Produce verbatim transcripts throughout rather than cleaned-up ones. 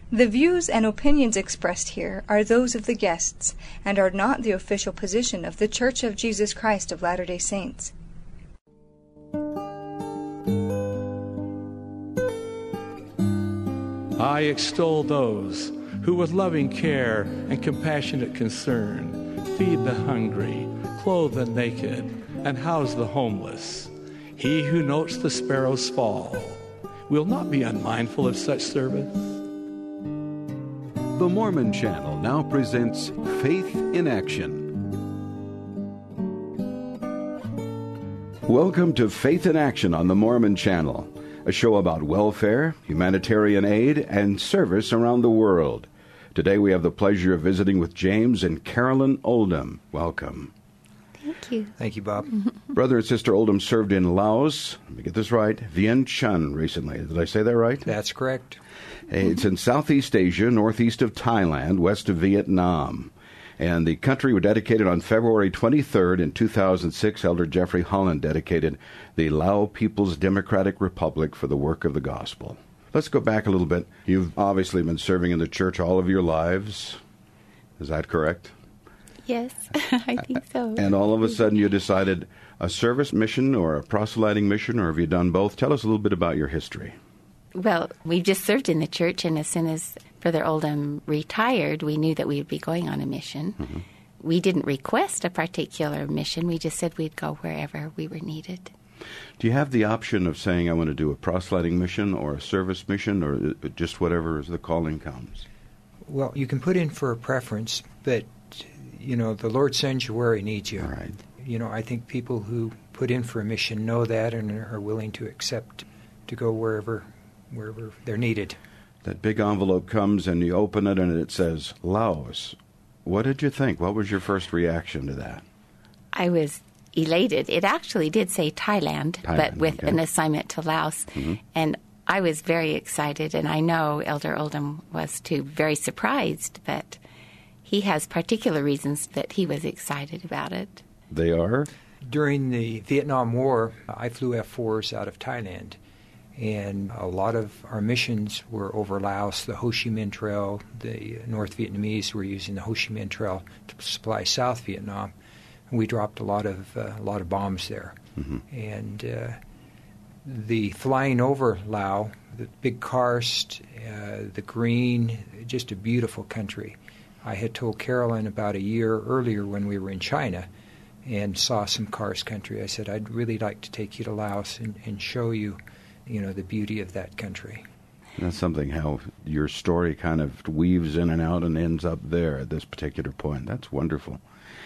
The views and opinions expressed here are those of the guests, and are not the official position of The Church of Jesus Christ of Latter-day Saints. I extol those who with loving care and compassionate concern feed the hungry, clothe the naked, and house the homeless. He who notes the sparrow's fall will not be unmindful of such service. The Mormon Channel now presents Faith in Action. Welcome to Faith in Action on the Mormon Channel, a show about welfare, humanitarian aid, and service around the world. Today we have the pleasure of visiting with James and Carolyn Oldham. Welcome. Thank you. Thank you, Bob. Brother and Sister Oldham served in Laos, let me get this right, Vientiane recently. Did I say that right? That's correct. It's in Southeast Asia, northeast of Thailand, west of Vietnam. And the country was dedicated on February twenty-third in two thousand six. Elder Jeffrey Holland dedicated the Lao People's Democratic Republic for the work of the gospel. Let's go back a little bit. You've obviously been serving in the church all of your lives. Is that correct? Yes, I think so. And all of a sudden you decided a service mission or a proselyting mission, or have you done both? Tell us a little bit about your history. Well, we just served in the church, and as soon as Brother Oldham retired, we knew that we would be going on a mission. Mm-hmm. We didn't request a particular mission. We just said we'd go wherever we were needed. Do you have the option of saying, I want to do a proselyting mission or a service mission, or just whatever as the calling comes? Well, you can put in for a preference, but, you know, the Lord sends you where He needs you. All right. You know, I think people who put in for a mission know that and are willing to accept to go wherever wherever they're needed. That big envelope comes and you open it and it says Laos. What did you think? What was your first reaction to that? I was elated. It actually did say Thailand, Thailand but with okay. an assignment to Laos. Mm-hmm. And I was very excited, and I know Elder Oldham was too, very surprised, but he has particular reasons that he was excited about it. They are? During the Vietnam War, I flew F fours out of Thailand. And a lot of our missions were over Laos, the Ho Chi Minh Trail. The North Vietnamese were using the Ho Chi Minh Trail to supply South Vietnam. And we dropped a lot of uh, a lot of bombs there. Mm-hmm. And uh, the flying over Laos, the big karst, uh, the green, just a beautiful country. I had told Carolyn about a year earlier when we were in China and saw some karst country. I said, I'd really like to take you to Laos and, and show you you know, the beauty of that country. That's something, how your story kind of weaves in and out and ends up there at this particular point. That's wonderful.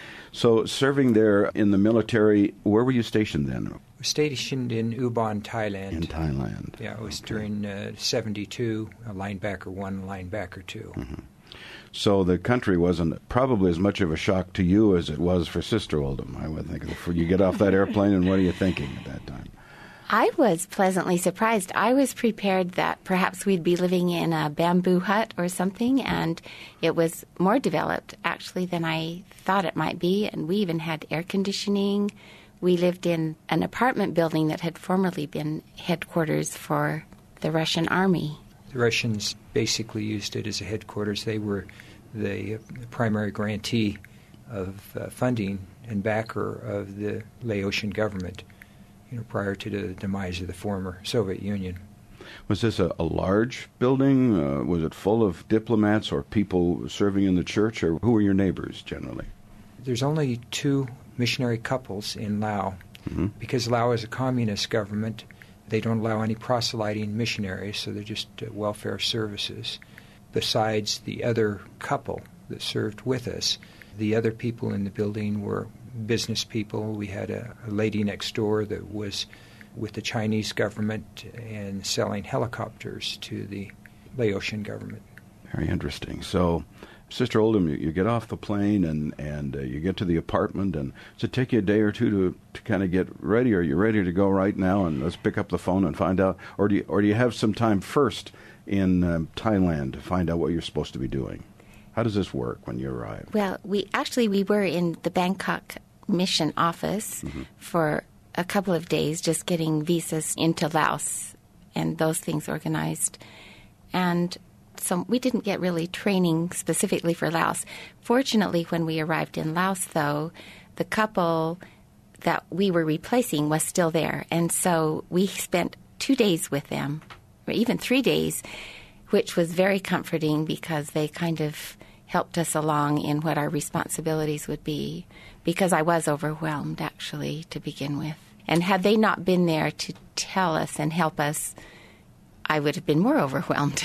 So serving there in the military, where were you stationed then? I was stationed in Ubon, Thailand. In Thailand. Yeah, it was okay. during uh, seventy-two, a linebacker one, linebacker two. Mm-hmm. So the country wasn't probably as much of a shock to you as it was for Sister Oldham, I would think. You get off that airplane, and what are you thinking at that time? I was pleasantly surprised. I was prepared that perhaps we'd be living in a bamboo hut or something, and it was more developed, actually, than I thought it might be. And we even had air conditioning. We lived in an apartment building that had formerly been headquarters for the Russian army. The Russians basically used it as a headquarters. They were the primary grantee of uh, funding and backer of the Laotian government, you know, prior to the demise of the former Soviet Union. Was this a, a large building? Uh, was it full of diplomats or people serving in the church, or who were your neighbors generally? There's only two missionary couples in Laos. Mm-hmm. Because Laos is a communist government, they don't allow any proselyting missionaries, so they're just uh, welfare services. Besides the other couple that served with us, the other people in the building were business people. We had a, a lady next door that was with the Chinese government and selling helicopters to the Laotian government. Very interesting. So, Sister Oldham, you, you get off the plane and, and uh, you get to the apartment, and does it take you a day or two to, to kind of get ready? Are you ready to go right now and let's pick up the phone and find out? Or do you, or do you have some time first in um, Thailand to find out what you're supposed to be doing? How does this work when you arrive? Well, we actually we were in the Bangkok mission office mm-hmm. for a couple of days, just getting visas into Laos and those things organized. And so we didn't get really training specifically for Laos. Fortunately, when we arrived in Laos, though, the couple that we were replacing was still there. And so we spent two days with them, or even three days, which was very comforting because they kind of helped us along in what our responsibilities would be, because I was overwhelmed, actually, to begin with. And had they not been there to tell us and help us, I would have been more overwhelmed.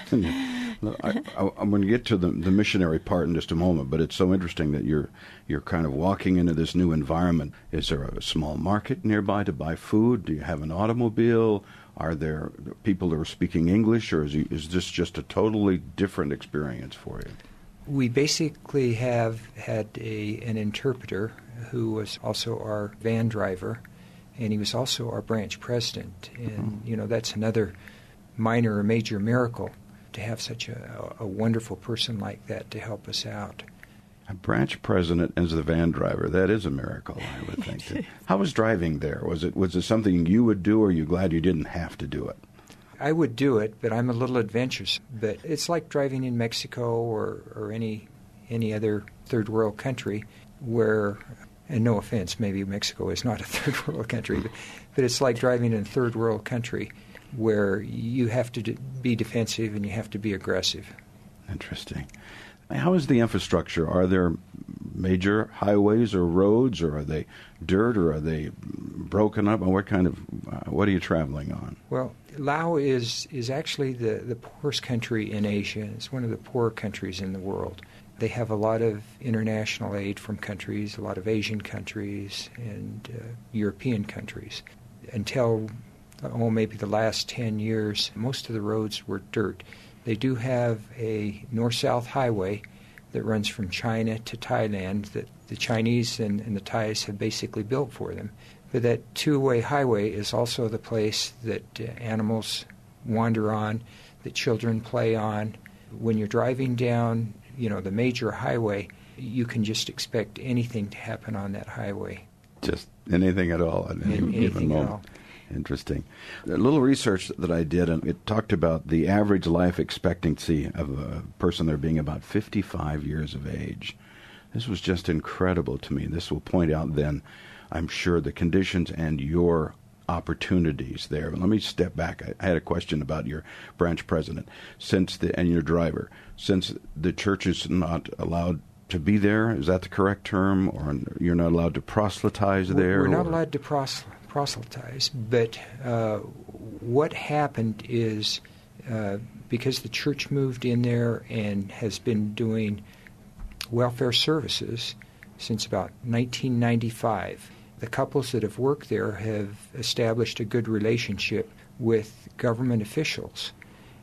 I, I, I'm going to get to the, the missionary part in just a moment, but it's so interesting that you're you're kind of walking into this new environment. Is there a small market nearby to buy food? Do you have an automobile? Are there people that are speaking English, or is, you, is this just a totally different experience for you? We basically have had a an interpreter who was also our van driver, and he was also our branch president. And, mm-hmm. you know, that's another minor or major miracle, to have such a, a wonderful person like that to help us out. A branch president as the van driver, that is a miracle, I would think. How was driving there? Was it was it something you would do, or are you glad you didn't have to do it? I would do it, but I'm a little adventurous. But it's like driving in Mexico or, or any any other third world country where, and no offense, maybe Mexico is not a third world country, but, but it's like driving in a third world country where you have to be defensive and you have to be aggressive. Interesting. How is the infrastructure? Are there major highways or roads, or are they dirt, or are they broken up? And what kind of, uh, what are you traveling on? Well, Laos is, is actually the, the poorest country in Asia. It's one of the poorer countries in the world. They have a lot of international aid from countries, a lot of Asian countries, and uh, European countries. Until, oh, maybe the last ten years, most of the roads were dirt. They do have a north-south highway that runs from China to Thailand that the Chinese and, and the Thais have basically built for them. But that two-way highway is also the place that uh, animals wander on, that children play on. When you're driving down, you know, the major highway, you can just expect anything to happen on that highway. Just anything at all at any Anything given moment. At all. Interesting. A little research that I did, and it talked about the average life expectancy of a person there being about fifty-five years of age. This was just incredible to me. This will point out then, I'm sure, the conditions and your opportunities there. But let me step back. I, I had a question about your branch president since the and your driver. Since the church is not allowed to be there, is that the correct term? Or you're not allowed to proselytize there? We're not or? allowed to proselytize. proselytize, but uh, what happened is uh, because the church moved in there and has been doing welfare services since about nineteen ninety-five, the couples that have worked there have established a good relationship with government officials,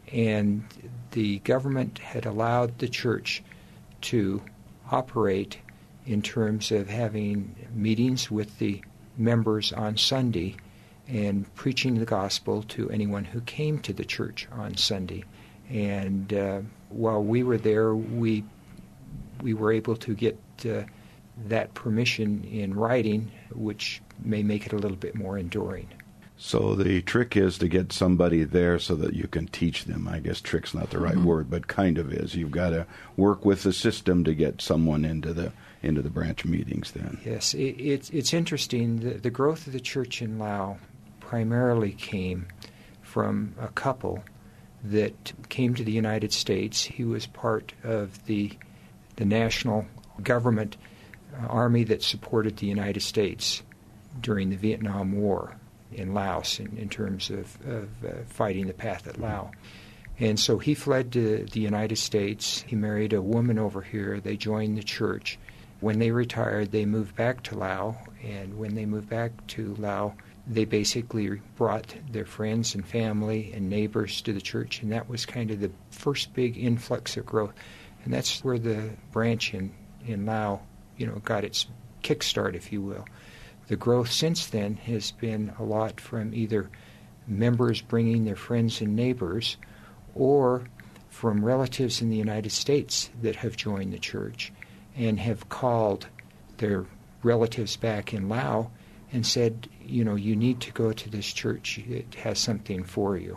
and the government had allowed the church to operate in terms of having meetings with the members on Sunday and preaching the gospel to anyone who came to the church on Sunday. And uh, while we were there, we we were able to get uh, that permission in writing, which may make it a little bit more enduring. So the trick is to get somebody there so that you can teach them. I guess trick's not the right mm-hmm. word, but kind of is. You've got to work with the system to get someone into the into the branch meetings then. Yes, it, it's it's interesting. The, the growth of the church in Laos primarily came from a couple that came to the United States. He was part of the the national government uh, army that supported the United States during the Vietnam War in Laos in, in terms of, of uh, fighting the Pathet Lao. And so he fled to the United States. He married a woman over here. They joined the church. When they retired, they moved back to Laos, and when they moved back to Laos, they basically brought their friends and family and neighbors to the church, and that was kind of the first big influx of growth. And that's where the branch in, in Laos, you know, got its kickstart, if you will. The growth since then has been a lot from either members bringing their friends and neighbors or from relatives in the United States that have joined the church and have called their relatives back in Laos and said, you know, you need to go to this church. It has something for you.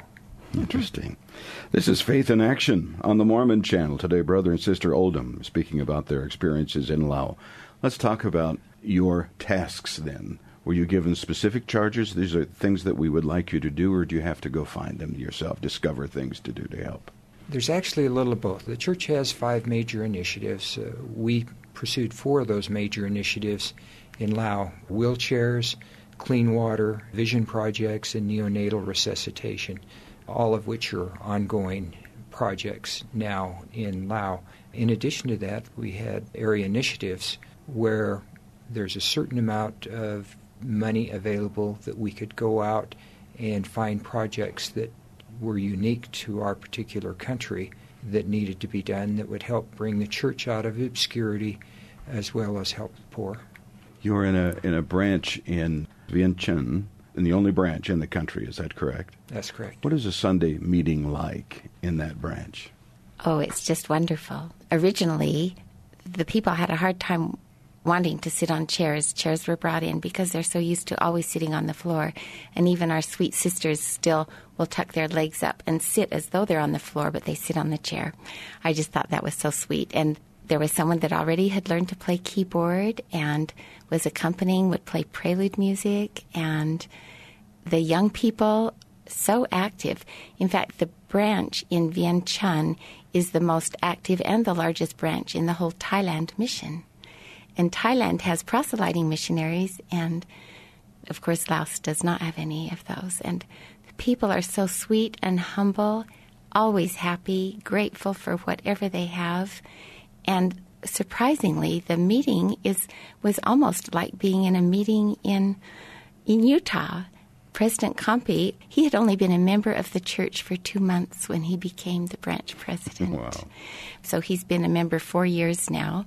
Interesting. This is Faith in Action on the Mormon Channel. Today, Brother and Sister Oldham speaking about their experiences in Laos. Let's talk about your tasks then. Were you given specific charges? These are things that we would like you to do, or do you have to go find them yourself, discover things to do to help? There's actually a little of both. The church has five major initiatives. Uh, we pursued four of those major initiatives in Laos: wheelchairs, clean water, vision projects, and neonatal resuscitation, all of which are ongoing projects now in Laos. In addition to that, we had area initiatives where there's a certain amount of money available that we could go out and find projects that were unique to our particular country that needed to be done that would help bring the church out of obscurity as well as help the poor. You're in a in a branch in Vientiane, and the only branch in the country, is that correct? That's correct. What is a Sunday meeting like in that branch? Oh, it's just wonderful. Originally, the people had a hard time wanting to sit on chairs. Chairs were brought in because they're so used to always sitting on the floor. And even our sweet sisters still will tuck their legs up and sit as though they're on the floor, but they sit on the chair. I just thought that was so sweet. And there was someone that already had learned to play keyboard and was accompanying, would play prelude music. And the young people, so active. In fact, the branch in Vientiane is the most active and the largest branch in the whole Thailand mission. And Thailand has proselyting missionaries, and of course Laos does not have any of those. And the people are so sweet and humble, always happy, grateful for whatever they have. And surprisingly, the meeting is was almost like being in a meeting in in Utah. President Campi, he had only been a member of the church for two months when he became the branch president. Wow. So he's been a member four years now,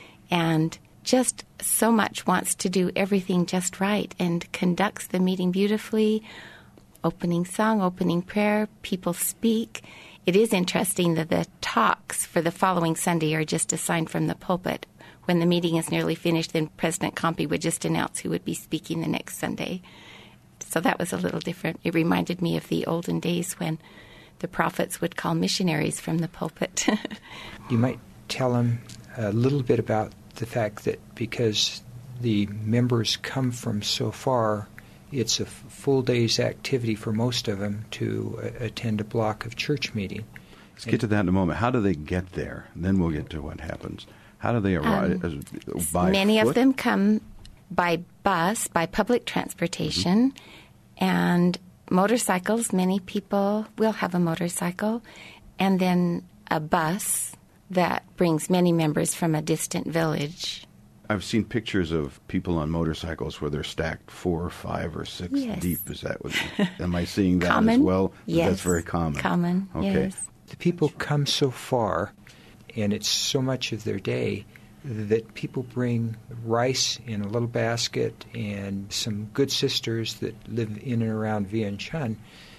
and just so much wants to do everything just right and conducts the meeting beautifully. Opening song, opening prayer, people speak. It is interesting that the talks for the following Sunday are just assigned from the pulpit. When the meeting is nearly finished, then President Campi would just announce who would be speaking the next Sunday. So that was a little different. It reminded me of the olden days when the prophets would call missionaries from the pulpit. You might tell them a little bit about the fact that because the members come from so far, it's a full day's activity for most of them to uh, attend a block of church meeting. Let's get to that in a moment. How do they get there? Then we'll get to what happens. How do they arrive? Um, by many foot? of them come by bus, by public transportation, mm-hmm. and motorcycles. Many people will have a motorcycle, and then a bus that brings many members from a distant village. I've seen pictures of people on motorcycles where they're stacked four or five or six yes. deep. Is that what? Am I seeing that common? as well? Yes. That's very common. Common, okay. yes. The people come so far, and it's so much of their day, that people bring rice in a little basket, and some good sisters that live in and around Vientiane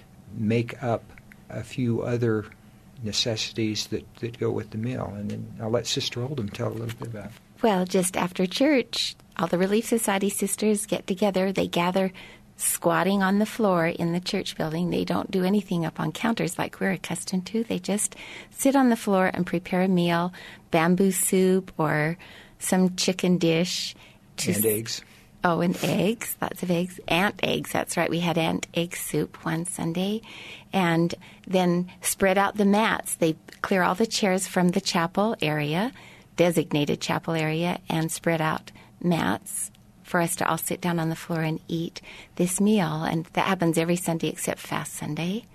make up a few other necessities that, that go with the meal. And then I'll let Sister Oldham tell a little bit about it. Well, just after church, all the Relief Society sisters get together. They gather squatting on the floor in the church building. They don't do anything up on counters like we're accustomed to. They just sit on the floor and prepare a meal, bamboo soup or some chicken dish. To and eggs. Oh, and eggs, lots of eggs. Ant eggs, that's right. We had ant egg soup one Sunday. And then spread out the mats. They clear all the chairs from the chapel area, designated chapel area, and spread out mats for us to all sit down on the floor and eat this meal. And that happens every Sunday except Fast Sunday.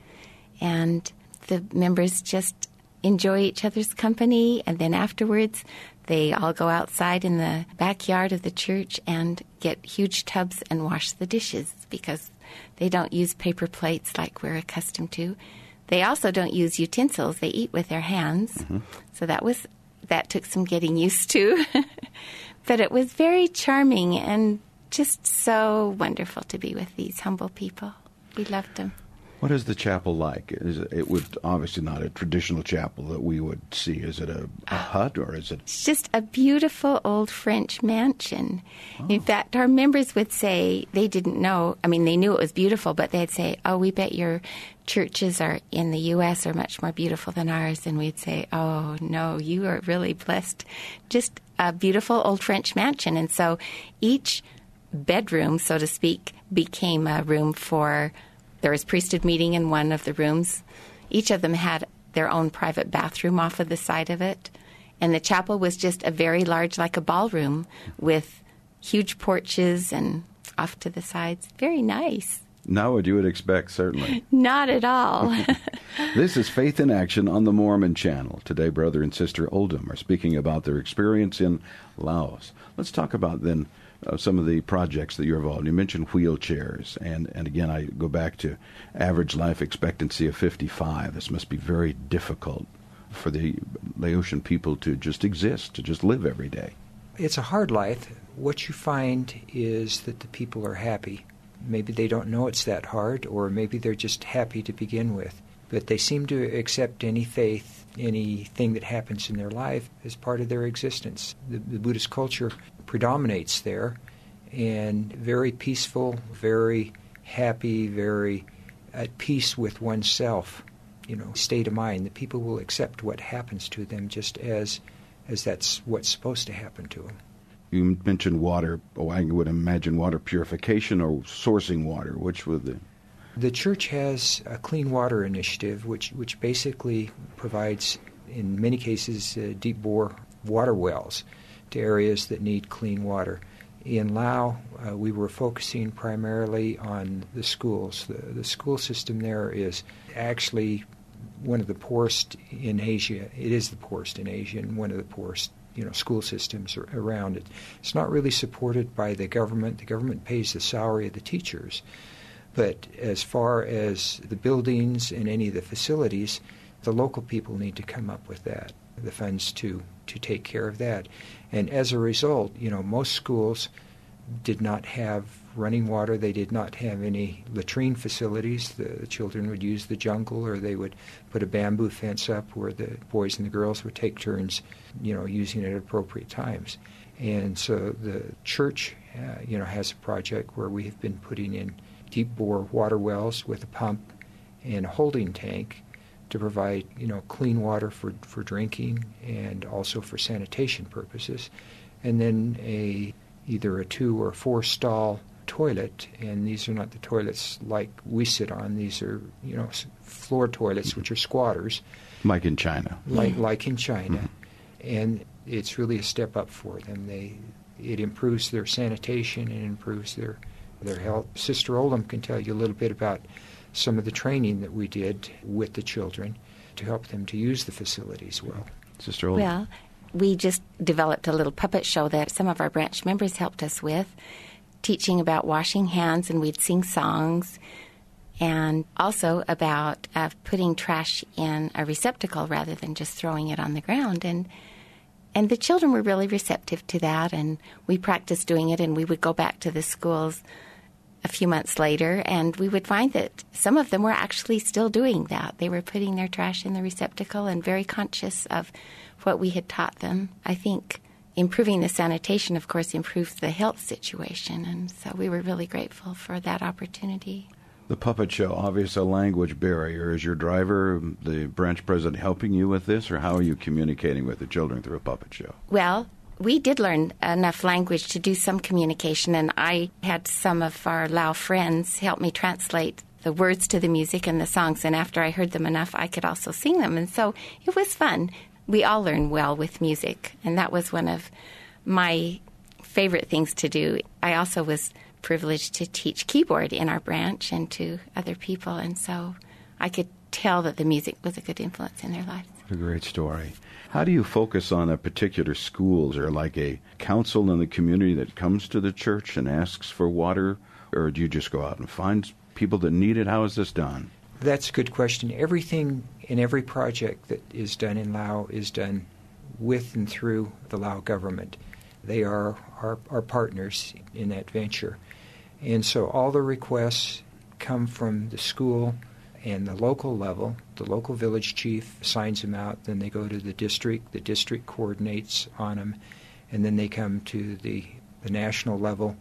And the members just enjoy each other's company. And then afterwards, they all go outside in the backyard of the church and get huge tubs and wash the dishes because they don't use paper plates like we're accustomed to. They also don't use utensils. They eat with their hands. Mm-hmm. So that was that took some getting used to. But it was very charming and just so wonderful to be with these humble people. We loved them. What is the chapel like? Is it, it would obviously not a traditional chapel that we would see. Is it a, a hut or is it? It's just a beautiful old French mansion. Oh. In fact, our members would say they didn't know. I mean, they knew it was beautiful, but they'd say, "Oh, we bet your churches are in the U S are much more beautiful than ours." And we'd say, "Oh, no, you are really blessed." Just a beautiful old French mansion. And so each bedroom, so to speak, became a room for. There was priesthood meeting in one of the rooms. Each of them had their own private bathroom off of the side of it. And the chapel was just a very large, like a ballroom, with huge porches and off to the sides. Very nice. Not what you would expect, certainly. Not at all. This is Faith in Action on the Mormon Channel. Today, Brother and Sister Oldham are speaking about their experience in Laos. Let's talk about, then, Uh, some of the projects that you're involved in. You mentioned wheelchairs, and, and again, I go back to average life expectancy of fifty-five. This must be very difficult for the Laotian people to just exist, to just live every day. It's a hard life. What you find is that the people are happy. Maybe they don't know it's that hard, or maybe they're just happy to begin with. But they seem to accept any faith, anything that happens in their life as part of their existence. The, the Buddhist culture predominates there, and very peaceful, very happy, very at peace with oneself, you know, state of mind. The people will accept what happens to them just as as that's what's supposed to happen to them. You mentioned water. Oh, I would imagine water purification or sourcing water. Which would the... The church has a clean water initiative, which, which basically provides, in many cases, uh, deep bore water wells to areas that need clean water. In Laos, uh, we were focusing primarily on the schools. The, the school system there is actually one of the poorest in Asia. It is the poorest in Asia, and one of the poorest, you know, school systems around it. It's not really supported by the government. The government pays the salary of the teachers. But as far as the buildings and any of the facilities, the local people need to come up with that, the funds to, to take care of that. And as a result, you know, most schools did not have running water. They did not have any latrine facilities. The, the children would use the jungle, or they would put a bamboo fence up where the boys and the girls would take turns, you know, using it at appropriate times. And so the church, uh, you know, has a project where we have been putting in deep bore water wells with a pump and a holding tank to provide, you know, clean water for, for drinking and also for sanitation purposes. And then a either a two or four stall toilet, and these are not the toilets like we sit on. These are, you know, floor toilets, which are squatters. Like in China. Like like in China. Mm-hmm. And it's really a step up for them. They it improves their sanitation and improves their their health. Sister Oldham can tell you a little bit about some of the training that we did with the children to help them to use the facilities well. Sister Oldham. Well, we just developed a little puppet show that some of our branch members helped us with, teaching about washing hands, and we'd sing songs, and also about uh, putting trash in a receptacle rather than just throwing it on the ground. And And the children were really receptive to that, and we practiced doing it, and we would go back to the schools a few months later, and we would find that some of them were actually still doing that. They were putting their trash in the receptacle and very conscious of what we had taught them. I think improving the sanitation, of course, improves the health situation, and so we were really grateful for that opportunity. The puppet show, obviously a language barrier. Is your driver, the branch president, helping you with this, or how are you communicating with the children through a puppet show? Well, we did learn enough language to do some communication, and I had some of our Lao friends help me translate the words to the music and the songs, and after I heard them enough, I could also sing them, and so it was fun. We all learn well with music, and that was one of my favorite things to do. I also was privileged to teach keyboard in our branch and to other people, and so I could tell that the music was a good influence in their lives. A great story. How do you focus on a particular school? Is there like a council in the community that comes to the church and asks for water, or do you just go out and find people that need it? How is this done? That's a good question. Everything in every project that is done in Laos is done with and through the Lao government. They are our, our partners in that venture. And so all the requests come from the school and the local level, the local village chief signs them out. Then they go to the district. The district coordinates on them, and then they come to the, the national level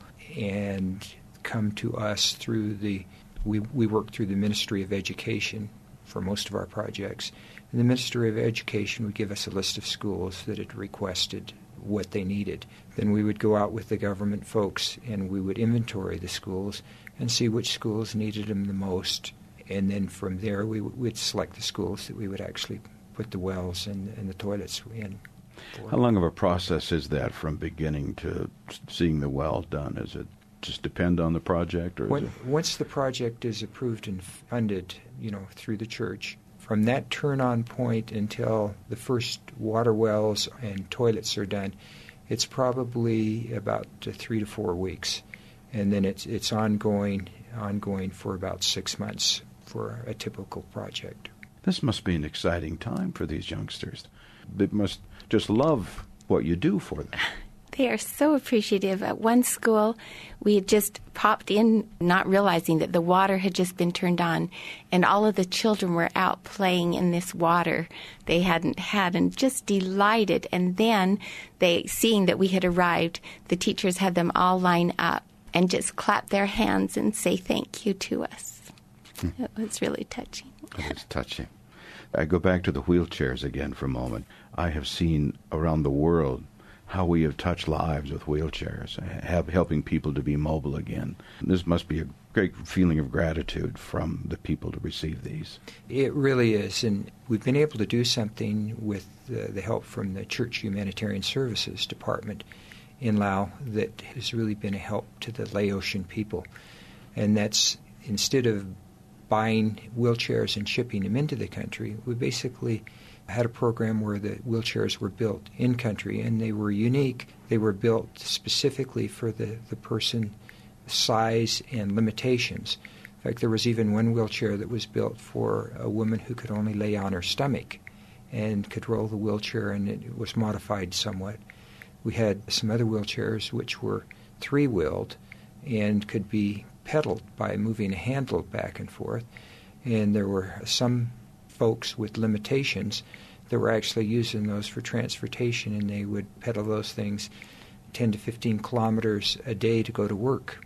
and come to us through the, we, we work through the Ministry of Education for most of our projects. And the Ministry of Education would give us a list of schools that had requested what they needed. Then we would go out with the government folks and we would inventory the schools and see which schools needed them the most. And then from there we would select the schools that we would actually put the wells and, and the toilets in. How long of a process is that from beginning to seeing the well done? Is it just depend on the project? Or is when, it... Once the project is approved and funded, you know, through the church, from that turn-on point until the first water wells and toilets are done, it's probably about uh, three to four weeks. And then it's it's ongoing, ongoing for about six months for a typical project. This must be an exciting time for these youngsters. They must just love what you do for them. They are so appreciative. At one school, we had just popped in, not realizing that the water had just been turned on, and all of the children were out playing in this water they hadn't had, and just delighted. And then, they, seeing that we had arrived, the teachers had them all line up and just clap their hands and say thank you to us. Hmm. It was really touching. It is touching. I go back to the wheelchairs again for a moment. I have seen around the world how we have touched lives with wheelchairs, have, helping people to be mobile again. This must be a great feeling of gratitude from the people to receive these. It really is, and we've been able to do something with uh, the help from the Church Humanitarian Services Department in Laos that has really been a help to the Laotian people. And that's, instead of buying wheelchairs and shipping them into the country, we basically had a program where the wheelchairs were built in country, and they were unique. They were built specifically for the, the person size and limitations. In fact, there was even one wheelchair that was built for a woman who could only lay on her stomach and could roll the wheelchair, and it was modified somewhat. We had some other wheelchairs which were three-wheeled and could be pedaled by moving a handle back and forth, and there were some folks with limitations that were actually using those for transportation, and they would pedal those things ten to fifteen kilometers a day to go to work.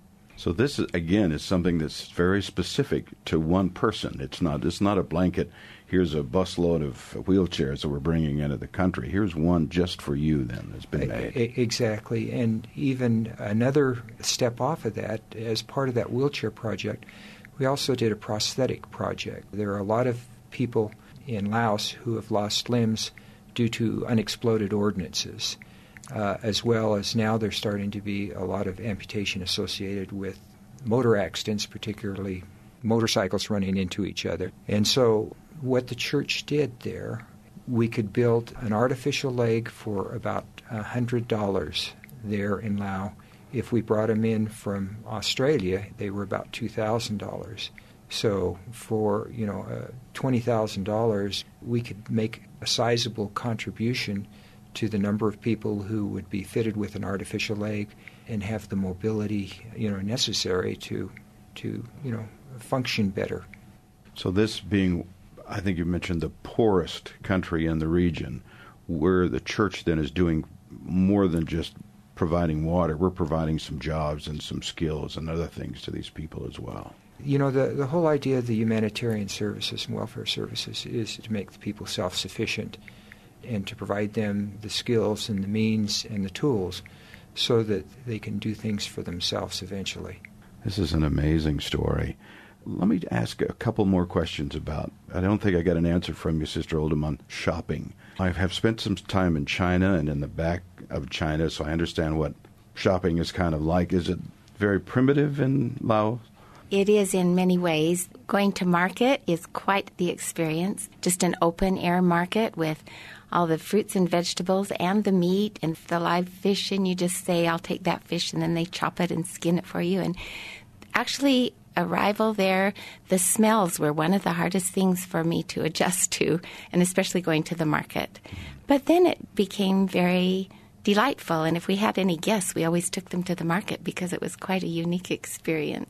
So this, is, again, is something that's very specific to one person. It's not it's not a blanket, here's a busload of wheelchairs that we're bringing into the country. Here's one just for you, then, that's been made. Exactly. And even another step off of that, as part of that wheelchair project, we also did a prosthetic project. There are a lot of people in Laos who have lost limbs due to unexploded ordnances, uh, as well as now there's starting to be a lot of amputation associated with motor accidents, particularly motorcycles running into each other. And so what the church did there, we could build an artificial leg for about one hundred dollars there in Laos. If we brought them in from Australia, they were about two thousand dollars. So for, you know, uh, twenty thousand dollars, we could make a sizable contribution to the number of people who would be fitted with an artificial leg and have the mobility, you know, necessary to, to you know, function better. So this being, I think you mentioned, the poorest country in the region, where the church then is doing more than just providing water. We're providing some jobs and some skills and other things to these people as well. You know, the, the whole idea of the humanitarian services and welfare services is to make the people self-sufficient and to provide them the skills and the means and the tools so that they can do things for themselves eventually. This is an amazing story. Let me ask a couple more questions about, I don't think I got an answer from you, Sister Oldham, on shopping. I have spent some time in China and in the back of China, so I understand what shopping is kind of like. Is it very primitive in Laos? It is in many ways. Going to market is quite the experience. Just an open-air market with all the fruits and vegetables and the meat and the live fish, and you just say, I'll take that fish, and then they chop it and skin it for you. And actually, arrival there, the smells were one of the hardest things for me to adjust to, and especially going to the market. But then it became very delightful, and if we had any guests, we always took them to the market because it was quite a unique experience.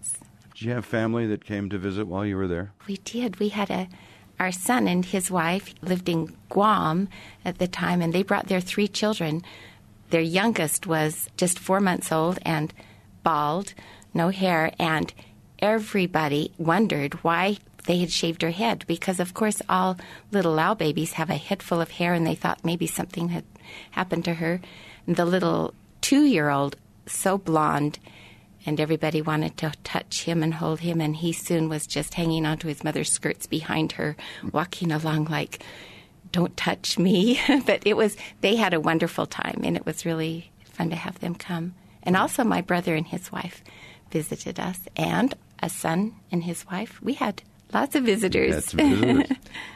Did you have family that came to visit while you were there? We did. We had a our son and his wife lived in Guam at the time, and they brought their three children. Their youngest was just four months old and bald, no hair, and everybody wondered why they had shaved her head because, of course, all little Lao babies have a head full of hair, and they thought maybe something had happened to her. And the little two-year-old, so blonde, and everybody wanted to touch him and hold him, and he soon was just hanging onto his mother's skirts behind her, walking along like, don't touch me. But it was, they had a wonderful time, and it was really fun to have them come. And also my brother and his wife visited us, and a son and his wife. We had lots of visitors. Had some visitors.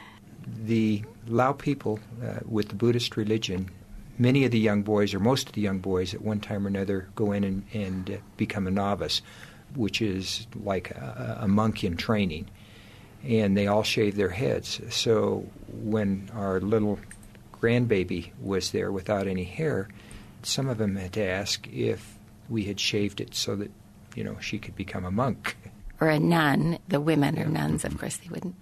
The Lao people uh, with the Buddhist religion, many of the young boys, or most of the young boys, at one time or another go in and, and uh, become a novice, which is like a, a monk in training. And they all shave their heads. So when our little grandbaby was there without any hair, some of them had to ask if we had shaved it so that, you know, she could become a monk. Or a nun. The women are nuns, of course they wouldn't.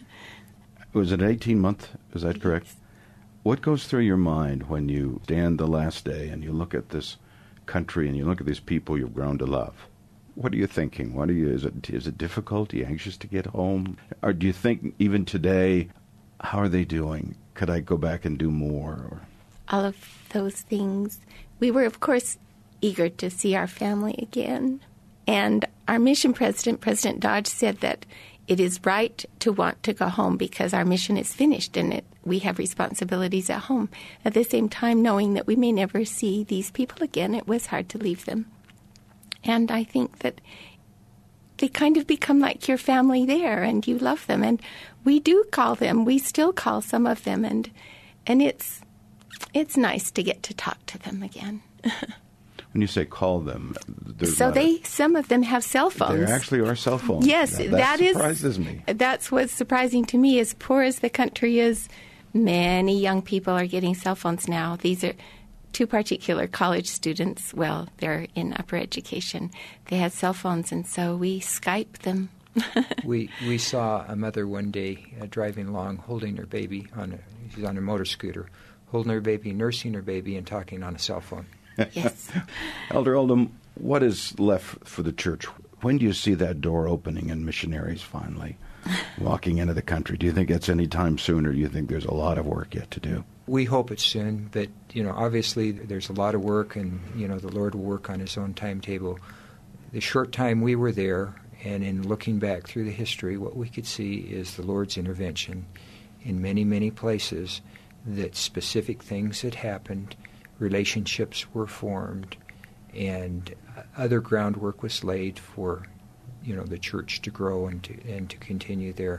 Was it eighteen-month? Is that correct? Yes. What goes through your mind when you stand the last day and you look at this country and you look at these people you've grown to love? What are you thinking? What are you? Is it is it difficult? Are you anxious to get home? Or do you think even today, how are they doing? Could I go back and do more? Or? All of those things. We were, of course, eager to see our family again. And our mission president, President Dodge, said that it is right to want to go home because our mission is finished and it, we have responsibilities at home. At the same time, knowing that we may never see these people again, it was hard to leave them. And I think that they kind of become like your family there, and you love them. And we do call them. We still call some of them, and and it's it's nice to get to talk to them again. When you say call them, so they a, some of them have cell phones. There actually are cell phones. Yes, now, that, that surprises is, me. That's what's surprising to me. As poor as the country is, many young people are getting cell phones now. These are two particular college students. Well, they're in upper education. They had cell phones, and so we Skype them. we we saw a mother one day uh, driving along, holding her baby on a she's on a motor scooter, holding her baby, nursing her baby, and talking on a cell phone. Yes. Elder Oldham, what is left for the church? When do you see that door opening and missionaries finally walking into the country? Do you think it's any time soon, or do you think there's a lot of work yet to do? We hope it's soon, but, you know, obviously there's a lot of work, and, you know, the Lord will work on His own timetable. The short time we were there, and in looking back through the history, what we could see is the Lord's intervention in many, many places, that specific things had happened, relationships were formed, and other groundwork was laid for, you know, the church to grow and to and to continue there.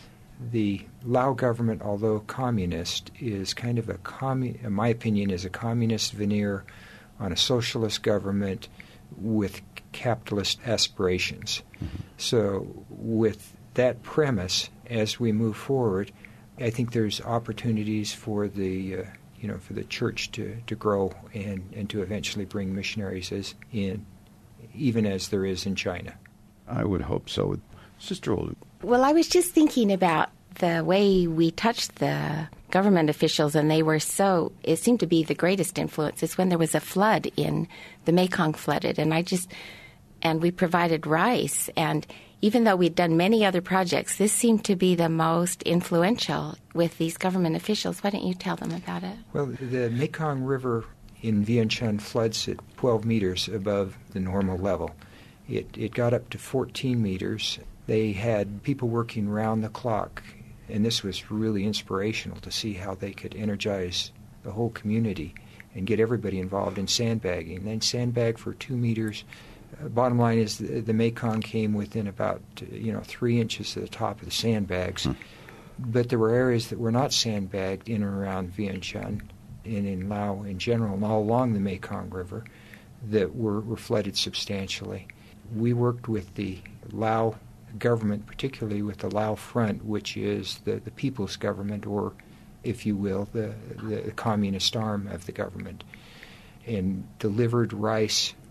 The Lao government, although communist, is kind of a commun- in my opinion, is a communist veneer on a socialist government with capitalist aspirations. Mm-hmm. So, with that premise, as we move forward, I think there's opportunities for the uh, you know, for the church to, to grow and, and to eventually bring missionaries as in, even as there is in China. I would hope so. Sister Oldham. Well, I was just thinking about the way we touched the government officials, and they were so, it seemed to be the greatest influence is when there was a flood in, the Mekong flooded, and I just, and we provided rice, and even though we'd done many other projects, this seemed to be the most influential with these government officials. Why don't you tell them about it? Well, the Mekong River in Vientiane floods at twelve meters above the normal level. It, it got up to fourteen meters. They had people working round the clock, and this was really inspirational to see how they could energize the whole community and get everybody involved in sandbagging. Then sandbag for two meters. Uh, bottom line is the, the Mekong came within about, you know, three inches of the top of the sandbags. Hmm. But there were areas that were not sandbagged in and around Vientiane and in Laos in general and all along the Mekong River that were, were flooded substantially. We worked with the Lao government, particularly with the Lao Front, which is the, the people's government, or, if you will, the, the communist arm of the government, and delivered rice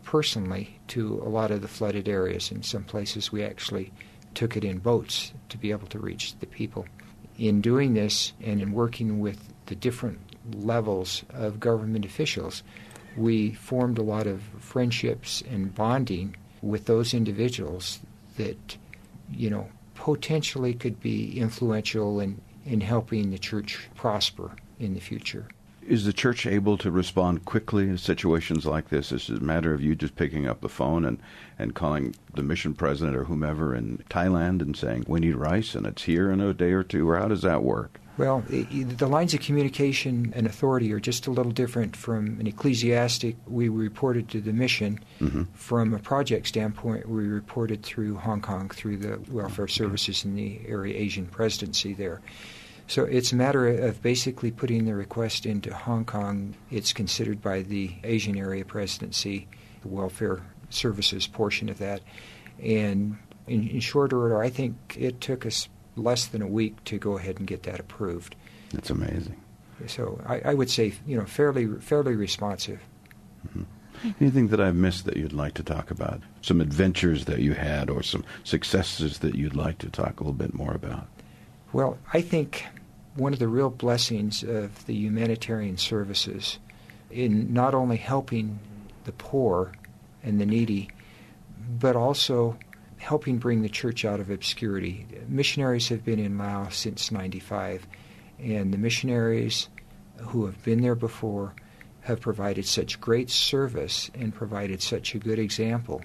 personally to a lot of the flooded areas. In some places we actually took it in boats to be able to reach the people. In doing this and in working with the different levels of government officials, we formed a lot of friendships and bonding with those individuals that, you know, potentially could be influential in, in helping the church prosper in the future. Is the church able to respond quickly in situations like this? Is it a matter of you just picking up the phone and, and calling the mission president or whomever in Thailand and saying, we need rice and it's here in a day or two, or how does that work? Well, the lines of communication and authority are just a little different. From an ecclesiastic, we reported to the mission. Mm-hmm. From a project standpoint, we reported through Hong Kong, through the welfare services in the Area Asian Presidency there. So it's a matter of basically putting the request into Hong Kong. It's considered by the Asian Area Presidency, the welfare services portion of that. And in, in short order, I think it took us less than a week to go ahead and get that approved. That's amazing. So I, I would say, you know, fairly fairly responsive. Mm-hmm. Anything that I've missed that you'd like to talk about? Some adventures that you had or some successes that you'd like to talk a little bit more about? Well, I think one of the real blessings of the humanitarian services in not only helping the poor and the needy, but also helping bring the church out of obscurity. Missionaries have been in Laos since ninety-five, and the missionaries who have been there before have provided such great service and provided such a good example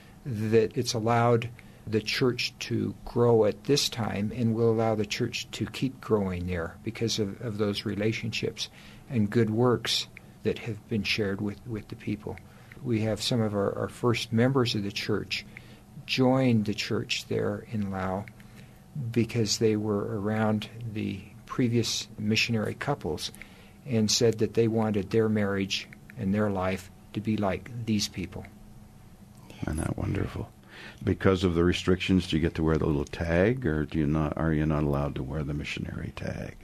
that it's allowed the church to grow at this time and will allow the church to keep growing there because of, of those relationships and good works that have been shared with, with the people. We have some of our, our first members of the church joined the church there in Laos because they were around the previous missionary couples and said that they wanted their marriage and their life to be like these people. Isn't that wonderful? Because of the restrictions, do you get to wear the little tag, or do you not? Are you not allowed to wear the missionary tag?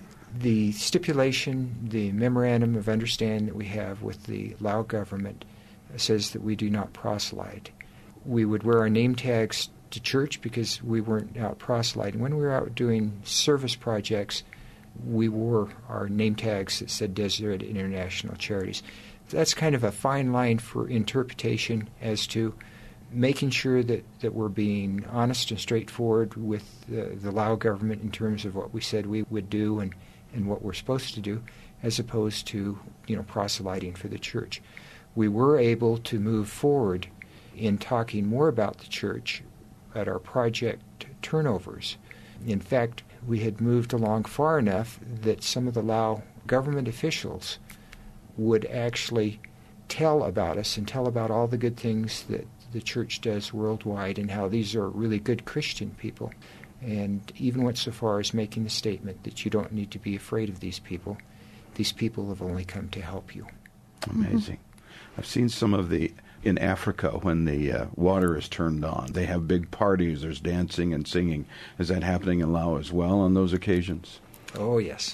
The stipulation, the memorandum of understanding that we have with the Lao government says that we do not proselyte. We would wear our name tags to church because we weren't out proselyting. When we were out doing service projects, we wore our name tags that said Deseret International Charities. That's kind of a fine line for interpretation as to making sure that, that we're being honest and straightforward with the, the Lao government in terms of what we said we would do and, and what we're supposed to do, as opposed to, you know, proselyting for the church. We were able to move forward in talking more about the church at our project turnovers. In fact, we had moved along far enough that some of the Lao government officials would actually tell about us and tell about all the good things that the church does worldwide and how these are really good Christian people. And even went so far as making the statement that you don't need to be afraid of these people. These people have only come to help you. Amazing. Mm-hmm. I've seen some of the, in Africa, when the uh, water is turned on, they have big parties, there's dancing and singing. Is that happening in Laos as well on those occasions? Oh, yes.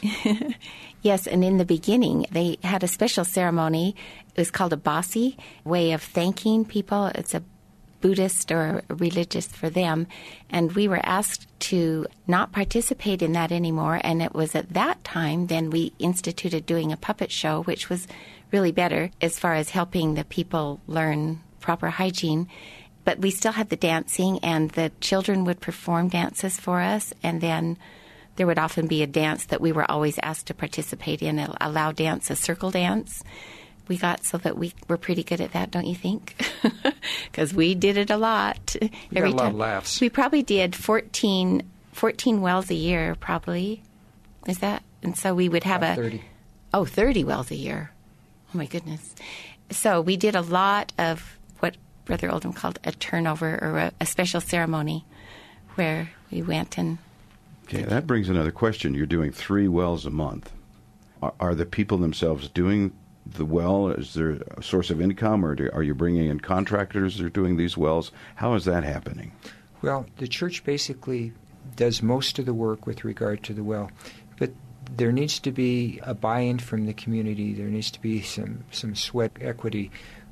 Yes, and in the beginning, they had a special ceremony. It was called a basi, way of thanking people. It's a Buddhist or religious for them. And we were asked to not participate in that anymore. And it was at that time then we instituted doing a puppet show, which was really better as far as helping the people learn proper hygiene. But we still had the dancing, and the children would perform dances for us, and then there would often be a dance that we were always asked to participate in, a, a Lao dance, a circle dance. We got so that we were pretty good at that, don't you think? Because we did it a lot. We Every got a lot time. of laughs. We probably did fourteen, fourteen wells a year, probably. Is that? And so we would have About a... thirty. Oh, thirty wells a year. Oh, my goodness. So we did a lot of what Brother Oldham called a turnover, or a, a special ceremony, where we went and... Okay, that brings another question. You're doing three wells a month. Are, are the people themselves doing the well? Is there a source of income, or do, are you bringing in contractors that are doing these wells? How is that happening? Well, the church basically does most of the work with regard to the well, but there needs to be a buy-in from the community. There needs to be some, some sweat equity.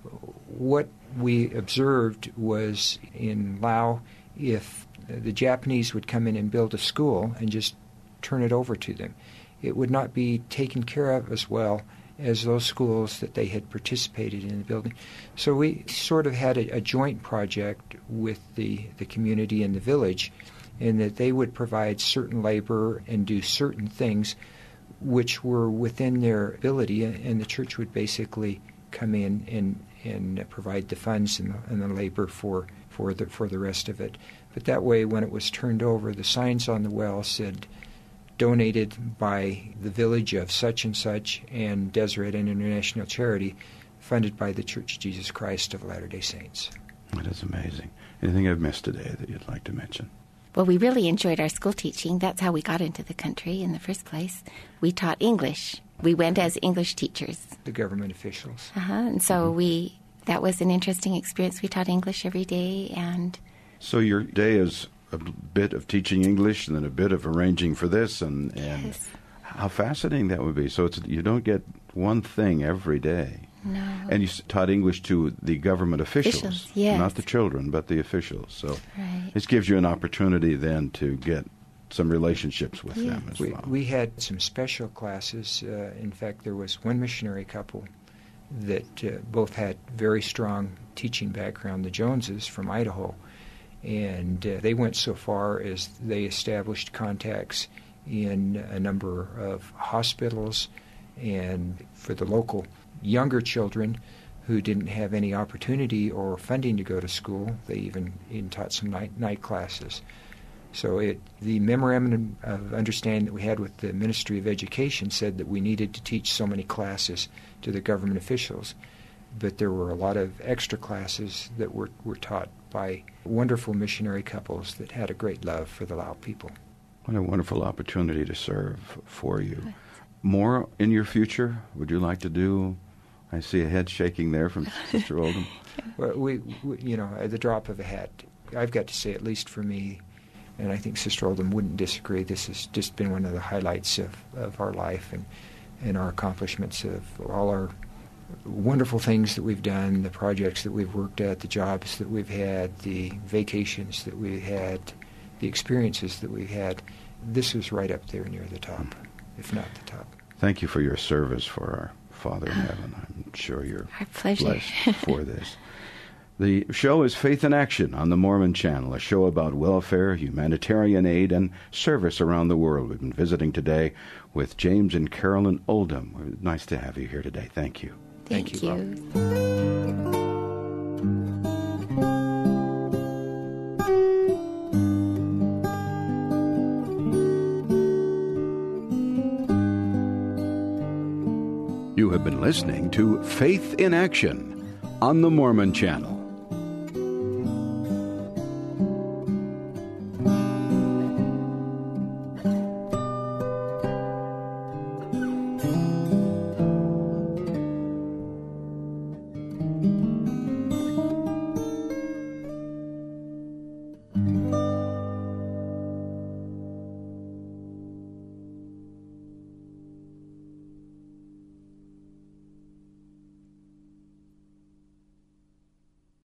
what we observed was in Laos, if the Japanese would come in and build a school and just turn it over to them, it would not be taken care of as well as those schools that they had participated in the building. So we sort of had a, a joint project with the, the community and the village, in that they would provide certain labor and do certain things which were within their ability, and the church would basically come in and, and provide the funds and the, and the labor for, for, the, for the rest of it. But that way, when it was turned over, the signs on the well said, donated by the village of such and such and Deseret International Charity, funded by the Church of Jesus Christ of Latter-day Saints. That is amazing. Anything I've missed today that you'd like to mention? Well, we really enjoyed our school teaching. That's how we got into the country in the first place. We taught English. We went as English teachers. The government officials. Uh-huh. And so mm-hmm. we that was an interesting experience. We taught English every day. And so your day is a bit of teaching English and then a bit of arranging for this, and, and yes. How fascinating that would be. So it's you don't get one thing every day. No. And you taught English to the government officials, officials yes. not the children, but the officials. So right. This gives you an opportunity then to get some relationships with yes. them as we, well. We had some special classes. Uh, in fact, there was one missionary couple that uh, both had very strong teaching background, the Joneses from Idaho. And uh, they went so far as they established contacts in a number of hospitals, and for the local younger children who didn't have any opportunity or funding to go to school, they even, even taught some night, night classes. So it, the memorandum of understanding that we had with the Ministry of Education said that we needed to teach so many classes to the government officials, but there were a lot of extra classes that were, were taught by wonderful missionary couples that had a great love for the Lao people. What a wonderful opportunity to serve for you. More in your future? Would you like to do? I see a head shaking there from Sister Oldham. Well, we, we, you know, at the drop of a hat, I've got to say, at least for me, and I think Sister Oldham wouldn't disagree, this has just been one of the highlights of, of our life and, and our accomplishments of all our wonderful things that we've done, the projects that we've worked at, the jobs that we've had, the vacations that we had, the experiences that we've had. This was right up there near the top, if not the top. Thank you for your service for our Father in Heaven. I'm sure you're our pleasure. blessed for this. The show is Faith in Action on the Mormon Channel, a show about welfare, humanitarian aid, and service around the world. We've been visiting today with James and Carolyn Oldham. Nice to have you here today. Thank you. Thank, Thank you. you. You have been listening to Faith in Action on the Mormon Channel.